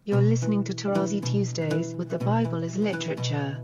You're listening to Tarazi Tuesdays with the Bible as Literature.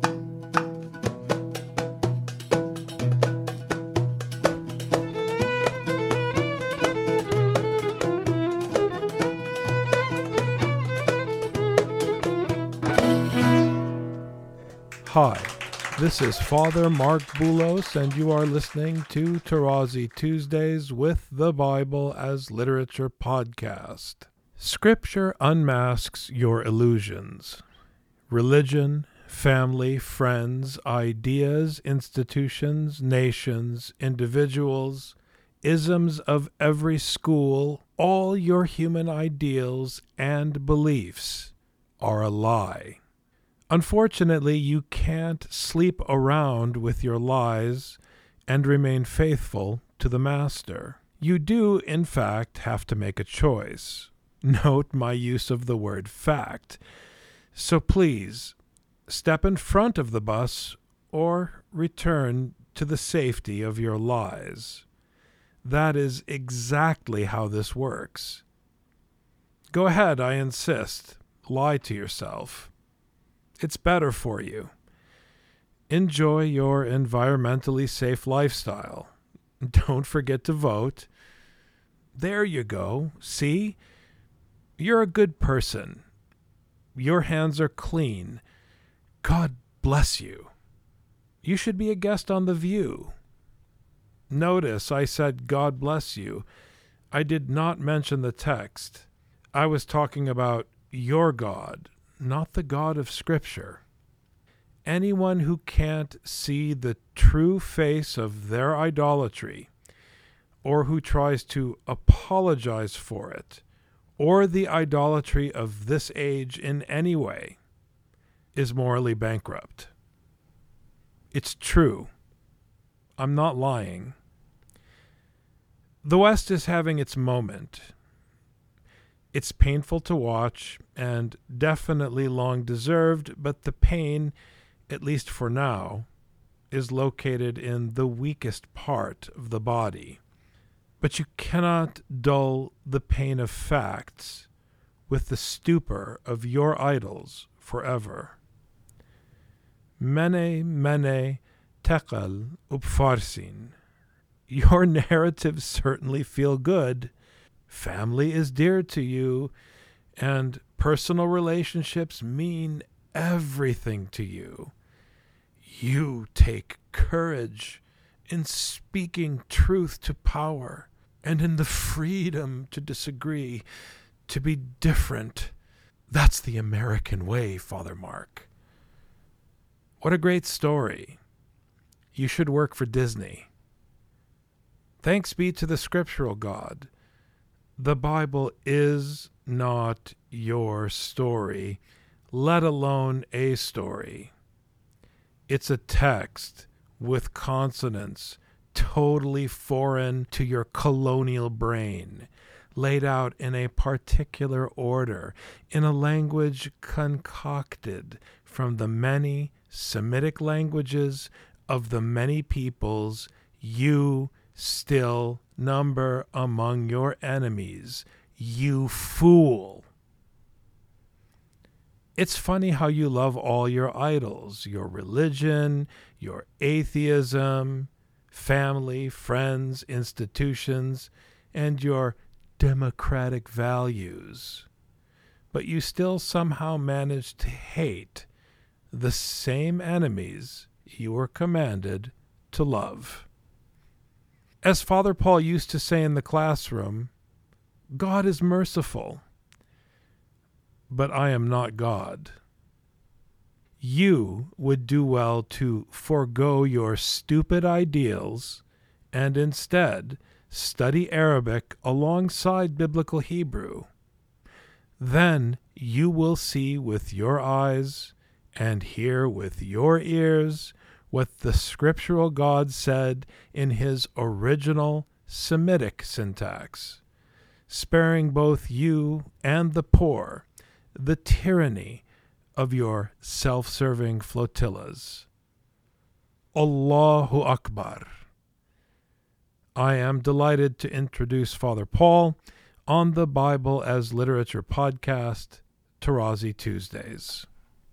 Hi, this is Father Mark Boulos, and you are listening to Tarazi Tuesdays with the Bible as Literature podcast. Scripture unmasks your illusions. Religion, family, friends, ideas, institutions, nations, individuals, isms of every school, all your human ideals and beliefs are a lie. Unfortunately, you can't sleep around with your lies and remain faithful to the Master. You do, in fact, have to make a choice. Note my use of the word fact. So please, step in front of the bus or return to the safety of your lies. That is exactly how this works. Go ahead, I insist. Lie to yourself. It's better for you. Enjoy your environmentally safe lifestyle. Don't forget to vote. There you go. See? You're a good person. Your hands are clean. God bless you. You should be a guest on The View. Notice I said God bless you. I did not mention the text. I was talking about your God, not the God of Scripture. Anyone who can't see the true face of their idolatry, or who tries to apologize for it, or the idolatry of this age in any way, is morally bankrupt. It's true. I'm not lying. The West is having its moment. It's painful to watch and definitely long-deserved, but the pain, at least for now, is located in the weakest part of the body. But you cannot dull the pain of facts with the stupor of your idols forever. Mene, mene, tekel, upfarsin. Your narratives certainly feel good. Family is dear to you, and personal relationships mean everything to you. You take courage in speaking truth to power, and in the freedom to disagree, to be different. That's the American way, Father Mark. What a great story. You should work for Disney. Thanks be to the scriptural God. The Bible is not your story, let alone a story. It's a text with consonants totally foreign to your colonial brain, laid out in a particular order, in a language concocted from the many Semitic languages of the many peoples you still number among your enemies, you fool. It's funny how you love all your idols, your religion, your atheism, family, friends, institutions, and your democratic values. But you still somehow manage to hate the same enemies you were commanded to love. As Father Paul used to say in the classroom, God is merciful, but I am not God. You would do well to forego your stupid ideals and instead study Arabic alongside Biblical Hebrew. Then you will see with your eyes and hear with your ears what the scriptural God said in his original Semitic syntax, sparing both you and the poor the tyranny of your self-serving flotillas. Allahu Akbar. I am delighted to introduce Father Paul on the Bible as Literature podcast Tarazi Tuesdays.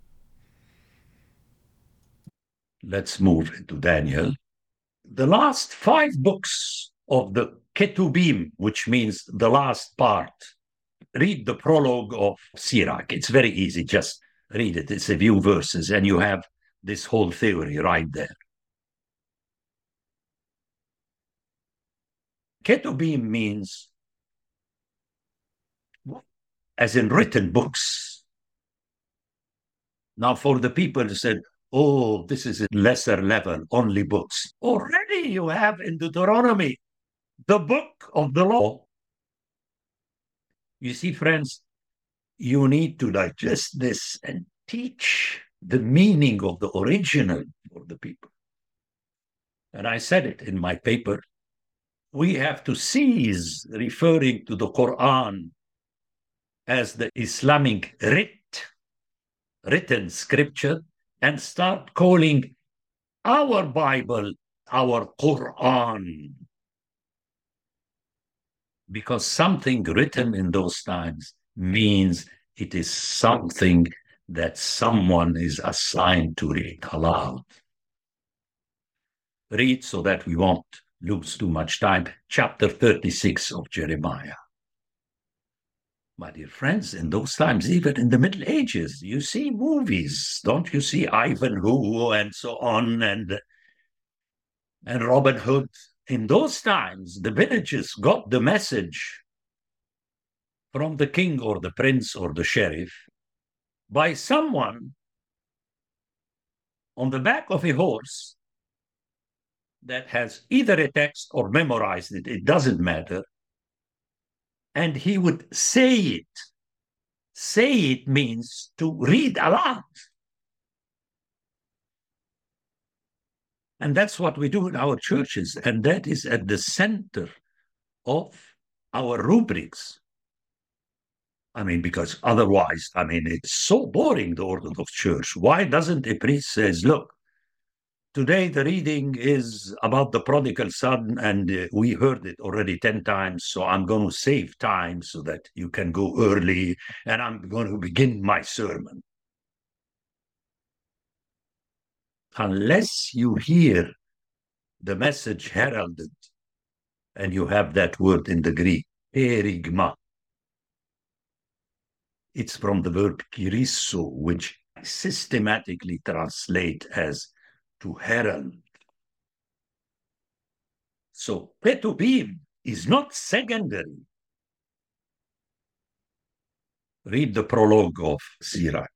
Let's move into Daniel. The last 5 books of the Ketubim, which means the last part. Read the prologue of Sirach. It's very easy. Just read it. It's a few verses, and you have this whole theory right there. Ketubim means, as in written books. Now, for the people who said, oh, this is a lesser level, only books. Already you have in Deuteronomy, the book of the law. You see, friends, you need to digest this and teach the meaning of the original for the people. And I said it in my paper. We have to cease referring to the Quran as the Islamic written scripture, and start calling our Bible our Quran. Because something written in those times means it is something that someone is assigned to read aloud. Read so that we won't lose too much time. Chapter 36 of Jeremiah. My dear friends, in those times, even in the Middle Ages, you see movies, don't you see Ivanhoe and so on, and Robin Hood. In those times, the villages got the message from the king or the prince or the sheriff by someone on the back of a horse that has either a text or memorized it, it doesn't matter. And he would say it. Say it means to read aloud. And that's what we do in our churches. And that is at the center of our rubrics. I mean, because otherwise, I mean, it's so boring, the Orthodox Church. Why doesn't a priest say, look, today the reading is about the prodigal son, and we heard it already 10 times, so I'm going to save time so that you can go early, and I'm going to begin my sermon. Unless you hear the message heralded, and you have that word in the Greek, perigma. It's from the verb kirisso, which I systematically translate as to herald. So Ketubim is not secondary. Read the prologue of Sirach.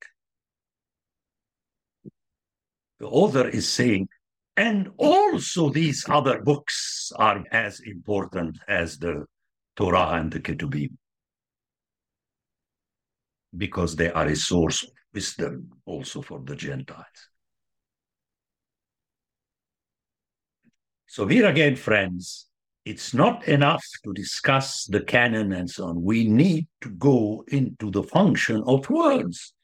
The author is saying, and also these other books are as important as the Torah and the Ketubim, because they are a source of wisdom also for the Gentiles. So here again, friends, it's not enough to discuss the canon and so on. We need to go into the function of words.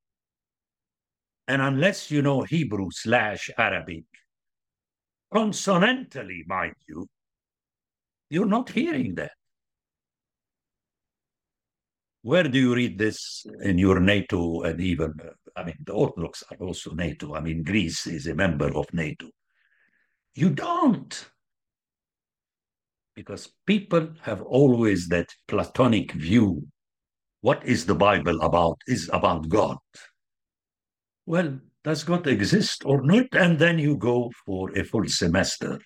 And unless you know Hebrew/Arabic, consonantally, mind you, you're not hearing that. Where do you read this in your NATO and even, I mean, the Orthodox are also NATO. I mean, Greece is a member of NATO. You don't. Because people have always that Platonic view. What is the Bible about? Is about God. Well, does God exist or not? And then you go for a full semester.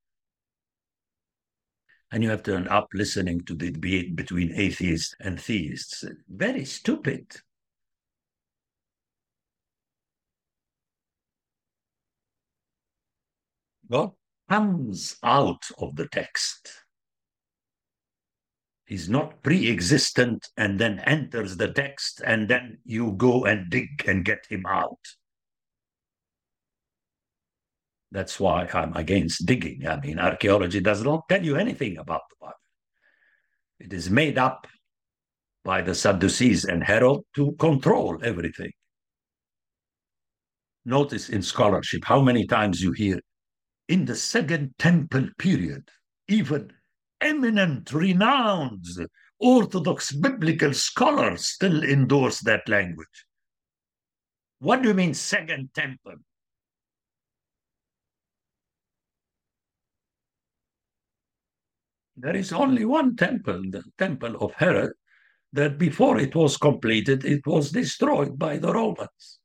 And you have to end up listening to the debate between atheists and theists. Very stupid. God comes out of the text. He's not pre-existent and then enters the text and then you go and dig and get him out. That's why I'm against digging. I mean, archaeology does not tell you anything about the Bible. It is made up by the Sadducees and Herod to control everything. Notice in scholarship how many times you hear, in the Second Temple period, even eminent, renowned Orthodox biblical scholars still endorse that language. What do you mean, second temple? There is only one temple, the temple of Herod, that before it was completed, it was destroyed by the Romans.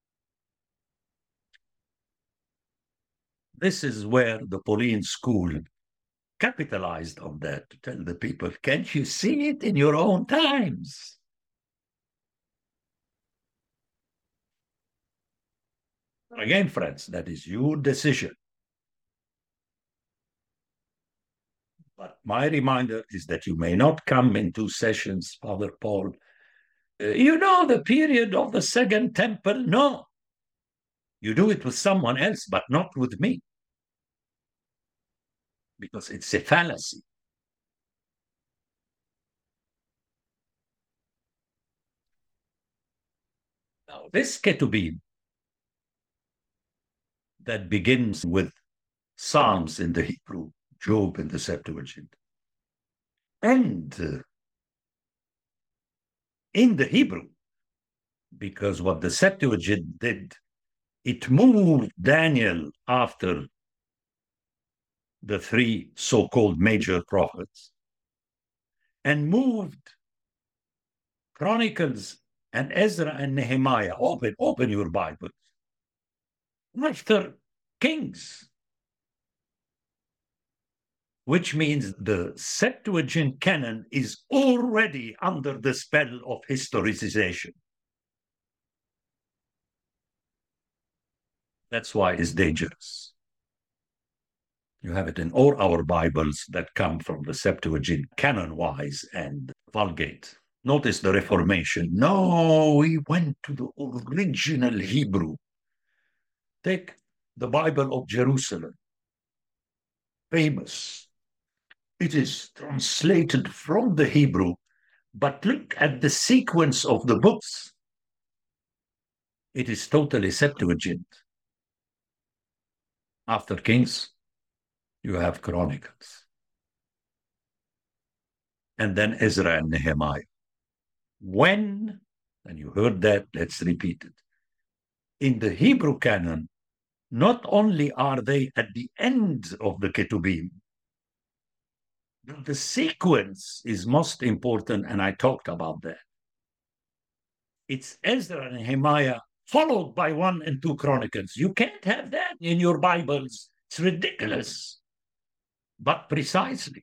This is where the Pauline school capitalized on that to tell the people, can't you see it in your own times? Again, friends, that is your decision. But my reminder is that you may not come in 2 sessions, Father Paul. You know the period of the second temple? No. You do it with someone else, but not with me. Because it's a fallacy. Now, this ketubim that begins with Psalms in the Hebrew, Job in the Septuagint, and in the Hebrew, because what the Septuagint did, it moved Daniel after the 3 so-called major prophets and moved Chronicles and Ezra and Nehemiah. Open your Bibles. After Kings, which means the Septuagint canon is already under the spell of historicization. That's why it's dangerous. You have it in all our Bibles that come from the Septuagint canon-wise and Vulgate. Notice the Reformation. No, we went to the original Hebrew. Take the Bible of Jerusalem. Famous. It is translated from the Hebrew, but look at the sequence of the books. It is totally Septuagint. After Kings, you have Chronicles. And then Ezra and Nehemiah. When, and you heard that, let's repeat it. In the Hebrew canon, not only are they at the end of the Ketubim, but the sequence is most important, and I talked about that. It's Ezra and Nehemiah followed by 1 and 2 Chronicles. You can't have that in your Bibles. It's ridiculous. But precisely.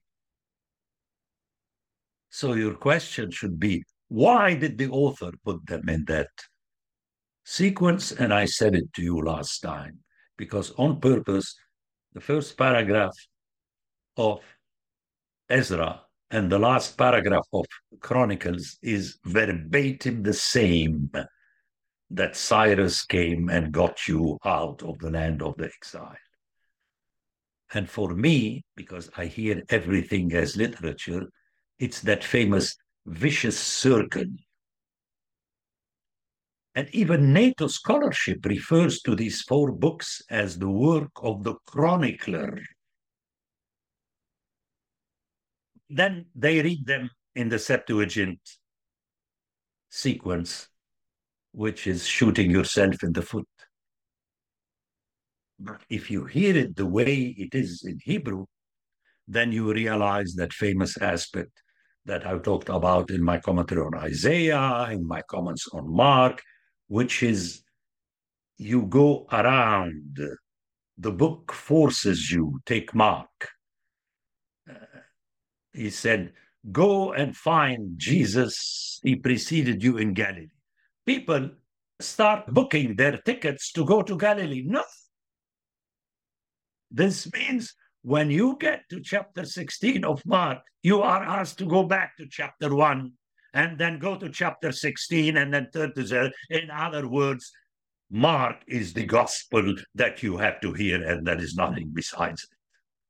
So your question should be, why did the author put them in that sequence? And I said it to you last time, because on purpose, the first paragraph of Ezra and the last paragraph of Chronicles is verbatim the same, that Cyrus came and got you out of the land of the exile. And for me, because I hear everything as literature, it's that famous vicious circle. And even NATO scholarship refers to these 4 books as the work of the chronicler. Then they read them in the Septuagint sequence, which is shooting yourself in the foot. But if you hear it the way it is in Hebrew, then you realize that famous aspect that I talked about in my commentary on Isaiah, in my comments on Mark, which is you go around. The book forces you. Take Mark. He said, go and find Jesus. He preceded you in Galilee. People start booking their tickets to go to Galilee. No. This means when you get to chapter 16 of Mark, you are asked to go back to chapter 1 and then go to chapter 16 and then turn to 0. In other words, Mark is the gospel that you have to hear, and there is nothing besides it.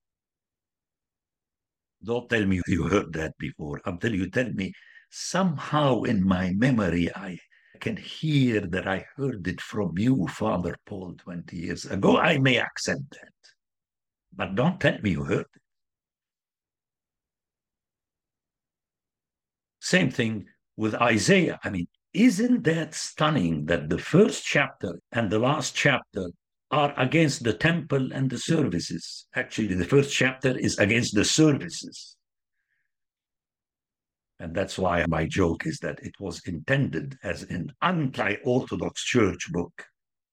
Don't tell me you heard that before. Until you tell me, somehow in my memory, I can hear that I heard it from you, Father Paul, 20 years ago. I may accept that. But don't tell me you heard it. Same thing with Isaiah. I mean, isn't that stunning that the first chapter and the last chapter are against the temple and the services? Actually, the first chapter is against the services. And that's why my joke is that it was intended as an anti-Orthodox church book.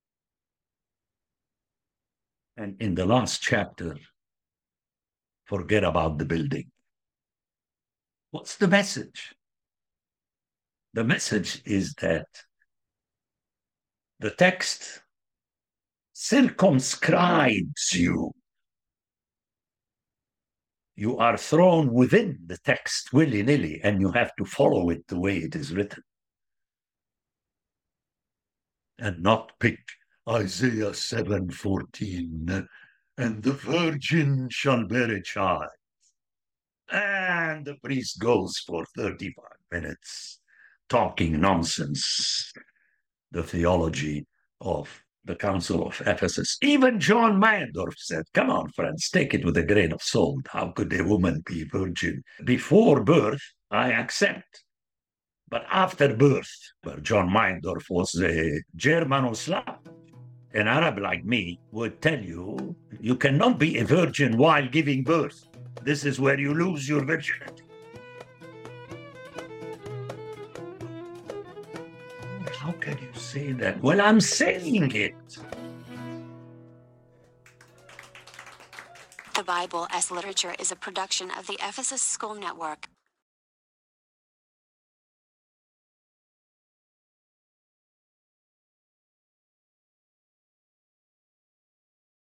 And in the last chapter, forget about the building. What's the message? The message is that the text circumscribes you. You are thrown within the text willy-nilly, and you have to follow it the way it is written. And not pick Isaiah 7:14, and the virgin shall bear a child. And the priest goes for 35 minutes talking nonsense, the theology of the Council of Ephesus. Even John Meyendorff said, come on, friends, take it with a grain of salt. How could a woman be virgin? Before birth, I accept. But after birth, where John Meyendorff was a Germano-Slav, an Arab like me would tell you, you cannot be a virgin while giving birth. This is where you lose your virginity. How can you say that? Well, I'm saying it. The Bible as Literature is a production of the Ephesus School Network.